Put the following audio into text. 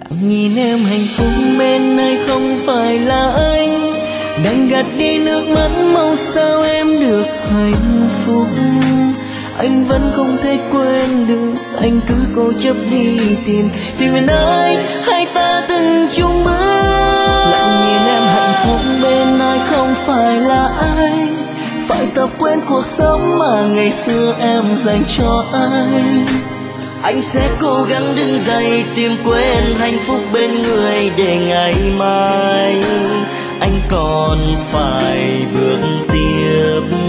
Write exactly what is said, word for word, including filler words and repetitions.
Nhìn em hạnh phúc bên ai không phải là anh, đành gạt đi nước mắt mong sao em được hạnh phúc. Anh vẫn không thể quên được, anh cứ cố chấp đi tìm tìm về nơi hai ta từng chung bước. Lặng nhìn em hạnh phúc bên ai không phải là anh, phải tập quên cuộc sống mà ngày xưa em dành cho anh. Anh sẽ cố gắng đứng dậy tìm quên hạnh phúc bên người, để ngày mai anh còn phải bước tiếp.